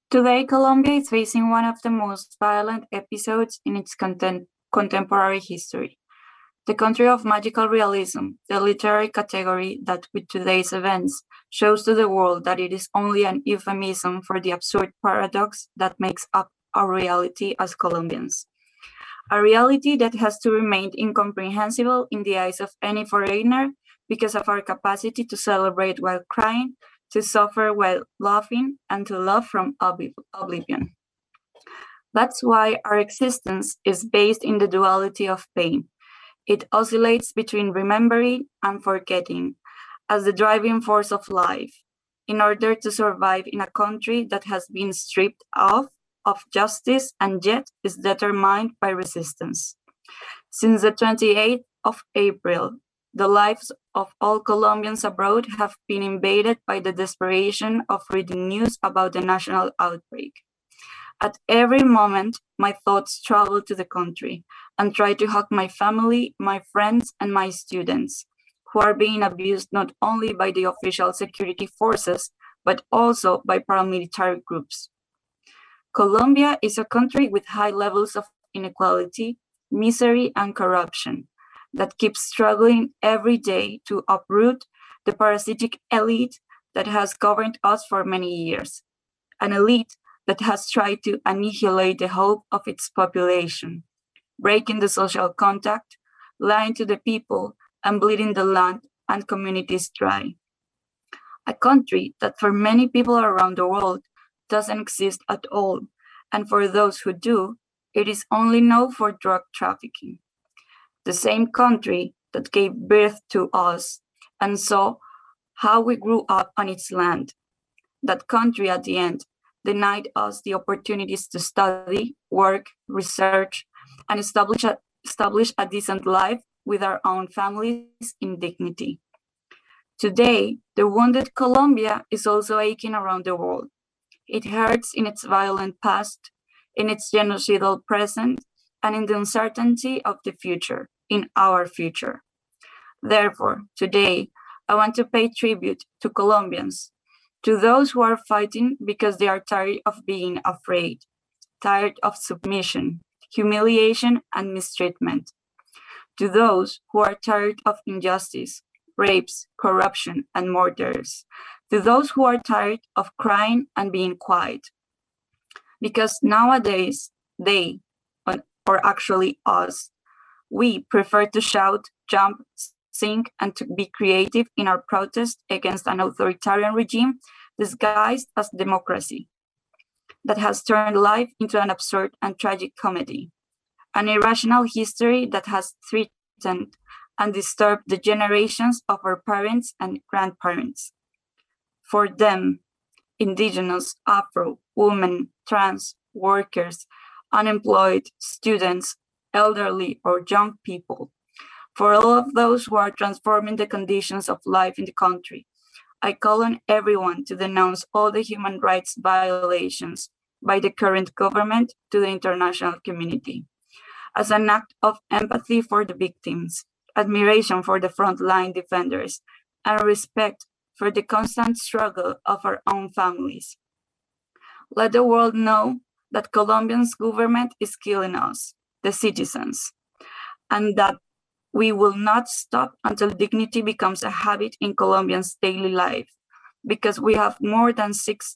Today, Colombia is facing one of the most violent episodes in its contemporary history. The country of magical realism, the literary category that, with today's events, shows to the world that it is only an euphemism for the absurd paradox that makes up our reality as Colombians. A reality that has to remain incomprehensible in the eyes of any foreigner because of our capacity to celebrate while crying, to suffer while laughing, and to love from oblivion. That's why our existence is based in the duality of pain. It oscillates between remembering and forgetting as the driving force of life in order to survive in a country that has been stripped of justice and yet is determined by resistance. Since the 28th of April, the lives of all Colombians abroad have been invaded by the desperation of reading news about the national outbreak. At every moment, my thoughts travel to the country and try to hug my family, my friends, and my students, who are being abused not only by the official security forces, but also by paramilitary groups. Colombia is a country with high levels of inequality, misery, and corruption that keeps struggling every day to uproot the parasitic elite that has governed us for many years, an elite that has tried to annihilate the hope of its population, breaking the social contact, lying to the people, and bleeding the land and communities dry. A country that for many people around the world doesn't exist at all, and for those who do, it is only known for drug trafficking. The same country that gave birth to us and saw how we grew up on its land. That country at the end denied us the opportunities to study, work, research, and establish a decent life with our own families in dignity. Today, the wounded Colombia is also aching around the world. It hurts in its violent past, in its genocidal present, and in the uncertainty of the future, in our future. Therefore, today, I want to pay tribute to Colombians, to those who are fighting because they are tired of being afraid, tired of submission, humiliation, and mistreatment, to those who are tired of injustice, rapes, corruption, and murders, to those who are tired of crying and being quiet. Because nowadays, they, or actually us, we prefer to shout, jump, sing, and to be creative in our protest against an authoritarian regime disguised as democracy that has turned life into an absurd and tragic comedy, an irrational history that has threatened and disturbed the generations of our parents and grandparents. For them, indigenous, Afro, women, trans, workers, unemployed, students, elderly, or young people, for all of those who are transforming the conditions of life in the country, I call on everyone to denounce all the human rights violations by the current government to the international community. As an act of empathy for the victims, admiration for the frontline defenders, and respect for the constant struggle of our own families. Let the world know that Colombia's government is killing us, the citizens, and that we will not stop until dignity becomes a habit in Colombians' daily life, because we have more than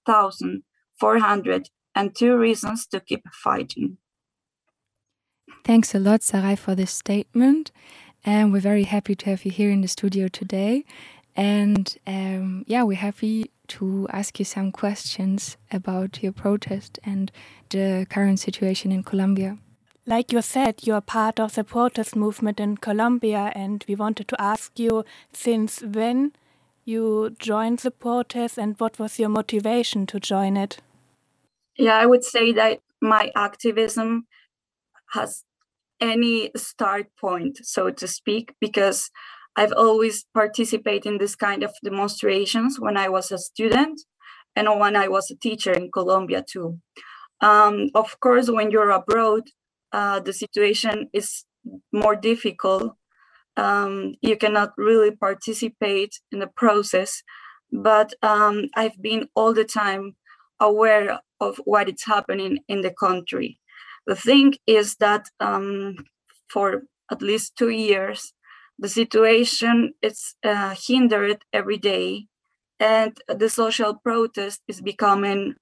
6,402 reasons to keep fighting. Thanks a lot, Sarai, for this statement. And we're very happy to have you here in the studio today. And we're happy to ask you some questions about your protest and the current situation in Colombia. Like you said, you are part of the protest movement in Colombia, and we wanted to ask you since when you joined the protest and what was your motivation to join it? Yeah, I would say that my activism has any start point, so to speak, because I've always participated in this kind of demonstrations when I was a student and when I was a teacher in Colombia too. Of course, when you're abroad, the situation is more difficult. You cannot really participate in the process, but I've been all the time aware of what is happening in the country. The thing is that for at least 2 years, the situation is hindered every day, and the social protest is becoming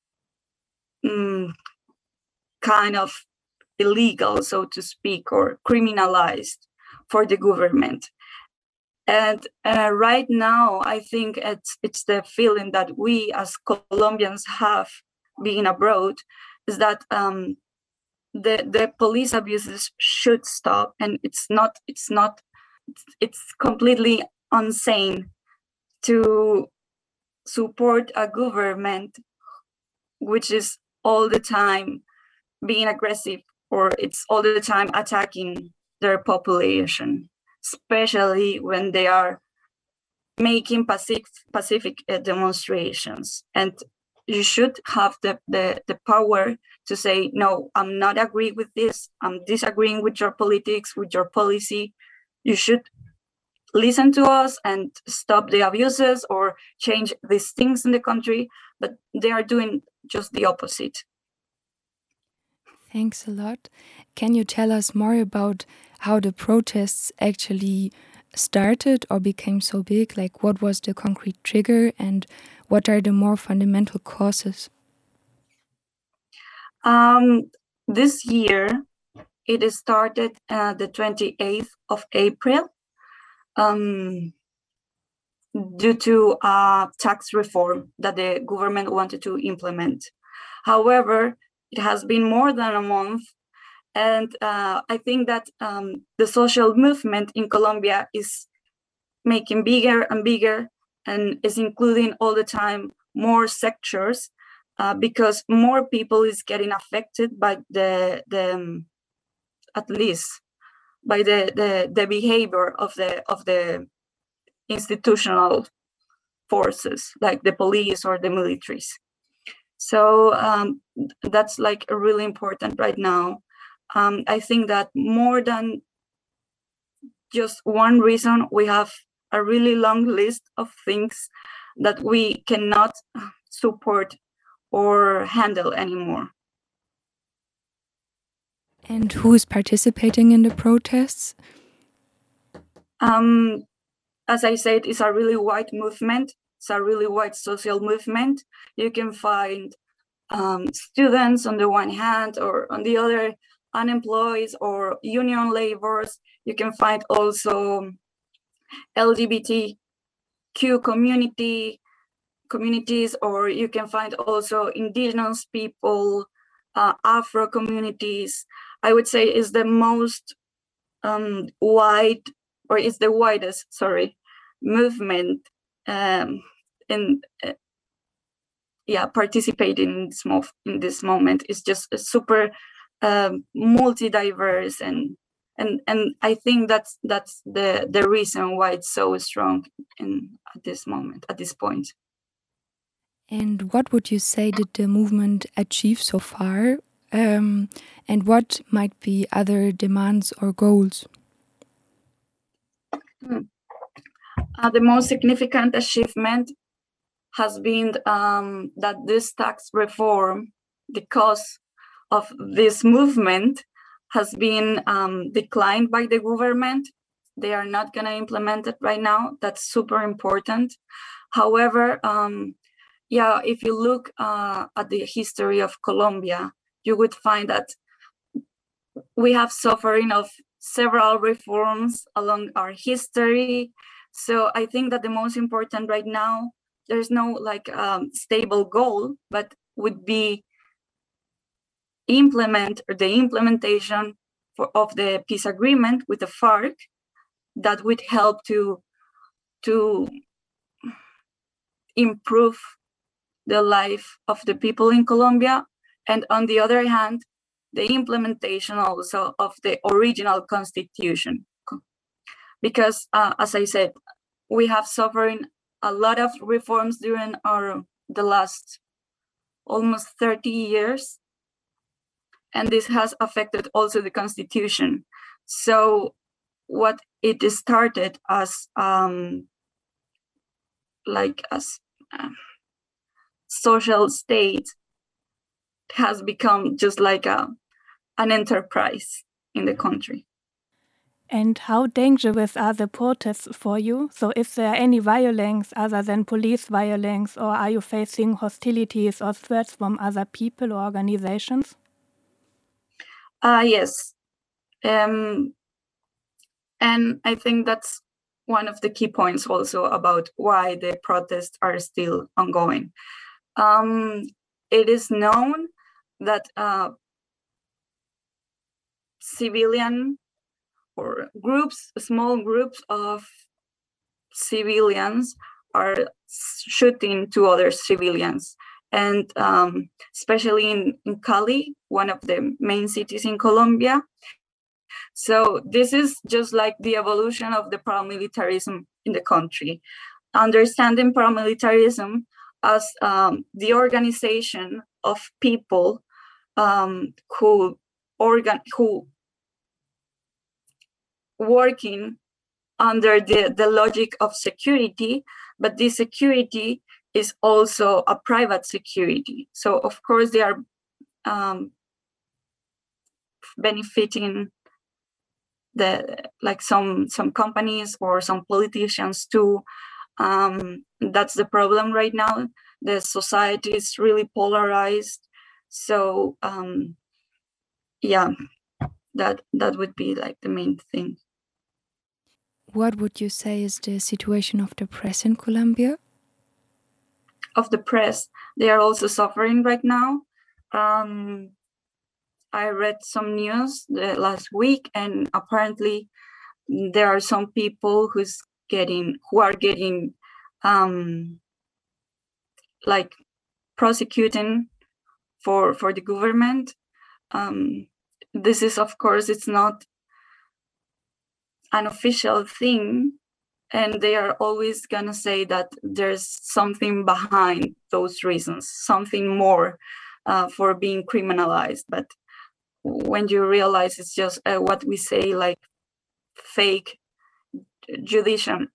kind of illegal, so to speak, or criminalized for the government. And right now, I think it's the feeling that we as Colombians have being abroad, is that the police abuses should stop, and it's completely insane to support a government which is all the time being aggressive, or it's all the time attacking their population, especially when they are making pacific demonstrations. And you should have the power to say, no, I'm not agree with this, I'm disagreeing with your politics, with your policy. You should listen to us and stop the abuses or change these things in the country, but they are doing just the opposite. Thanks a lot. Can you tell us more about how the protests actually started or became so big? Like, what was the concrete trigger and what are the more fundamental causes? This year, it started the 28th of April due to tax reform that the government wanted to implement. However, it has been more than a month, and I think that the social movement in Colombia is making bigger and bigger, and is including all the time more sectors, because more people is getting affected by at least by the behavior of the institutional forces, like the police or the militaries. So that's like really important right now. I think that more than just one reason, we have a really long list of things that we cannot support or handle anymore. And who is participating in the protests? As I said, it's a really wide movement. It's a really wide social movement. You can find students on the one hand, or on the other, unemployed or union laborers. You can find also LGBTQ communities, or you can find also indigenous people, Afro communities. I would say is the most wide, or is the widest, movement participating in this moment. Is just a super multi-diverse, and I think that's the reason why it's so strong at this moment, at this point. And what would you say did the movement achieve so far? And what might be other demands or goals? The most significant achievement has been that this tax reform, the cause of this movement, has been declined by the government. They are not going to implement it right now. That's super important. However, if you look at the history of Colombia, you would find that we have suffering of several reforms along our history. So I think that the most important right now, there's no stable goal, but would be the implementation of the peace agreement with the FARC, that would help to improve the life of the people in Colombia. And on the other hand, the implementation also of the original constitution. Because as I said, we have suffered a lot of reforms during the last almost 30 years. And this has affected also the constitution. So what it started as social state has become just like an enterprise in the country. And how dangerous are the protests for you? So is there any violence other than police violence, or are you facing hostilities or threats from other people or organizations? Yes. And I think that's one of the key points also about why the protests are still ongoing. It is known that civilian or small groups of civilians are shooting to other civilians. And especially in Cali, one of the main cities in Colombia. So this is just like the evolution of the paramilitarism in the country. Understanding paramilitarism as the organization of people who working under the logic of security, but this security is also a private security. So of course they are benefiting some companies or some politicians too. That's the problem right now. The society is really polarized. So yeah, that would be like the main thing. What would you say is the situation of the press in Colombia? Of the press, they are also suffering right now. I read some news last week, and apparently there are some people who are getting like prosecuting for the government. This is, of course, it's not an official thing, and they are always gonna say that there's something behind those reasons, something more for being criminalized. But when you realize it's just what we say, like fake judicial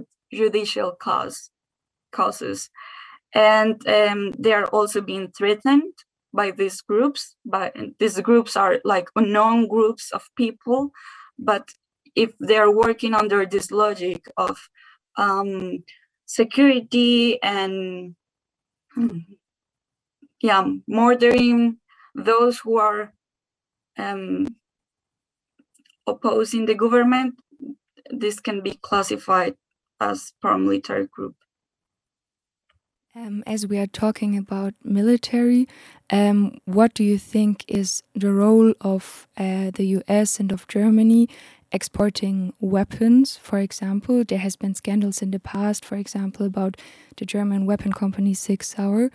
causes, and they are also being threatened by these groups. But these groups are like unknown groups of people, but if they're working under this logic of security and murdering those who are opposing the government, this can be classified as paramilitary group. As we are talking about military, what do you think is the role of the US and of Germany exporting weapons? For example, there has been scandals in the past, for example, about the German weapon company Sig Sauer.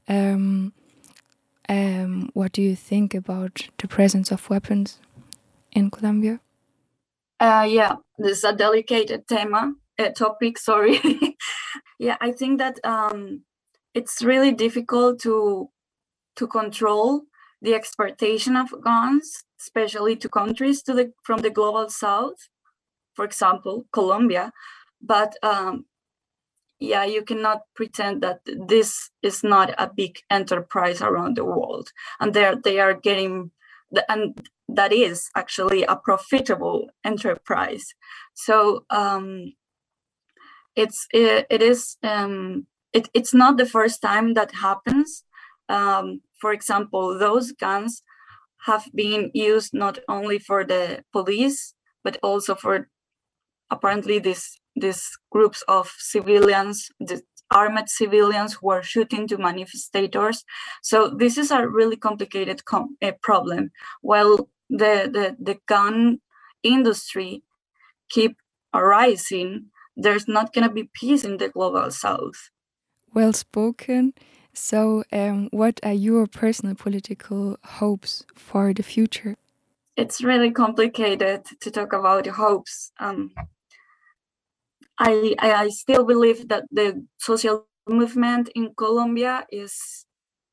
What do you think about the presence of weapons in Colombia? Yeah, this is a delicate topic, sorry. Yeah, I think that it's really difficult to control the exportation of guns, especially to countries from the global south, for example, Colombia. But yeah, you cannot pretend that this is not a big enterprise around the world, and they are getting and that is actually a profitable enterprise. So it's not the first time that happens. For example, those guns have been used not only for the police, but also for apparently these groups of civilians, the armed civilians who are shooting to manifestators. So this is a really complicated problem. While the gun industry keep rising, there's not going to be peace in the global south. Well spoken. So what are your personal political hopes for the future? It's really complicated to talk about hopes. I still believe that the social movement in Colombia is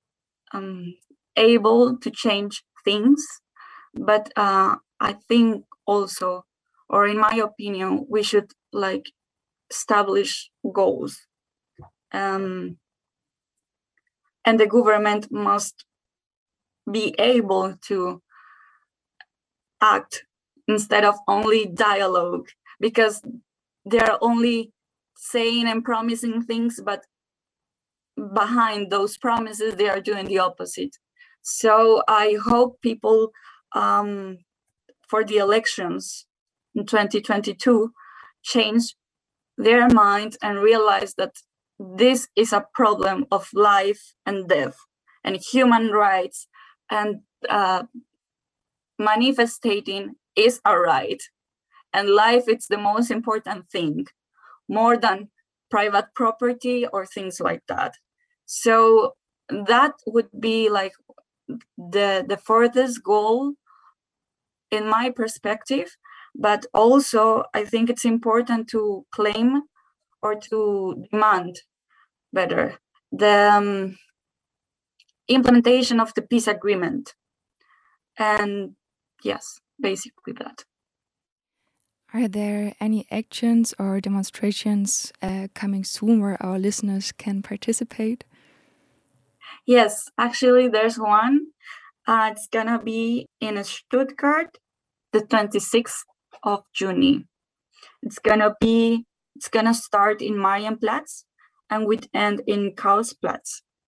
able to change things, but I think also, or in my opinion, we should establish goals. and the government must be able to act instead of only dialogue, because they're only saying and promising things, but behind those promises they are doing the opposite. So I hope people for the elections in 2022 change their mind and realize that this is a problem of life and death and human rights, and manifesting is a right, and life is the most important thing, more than private property or things like that. So that would be like the furthest goal in my perspective. But also I think it's important to claim or to demand better the implementation of the peace agreement. And yes, basically that. Are there any actions or demonstrations coming soon where our listeners can participate? Yes, actually there's one. It's gonna be in Stuttgart, the 26th of June. It's gonna start in Marienplatz and would end in Karlsplatz.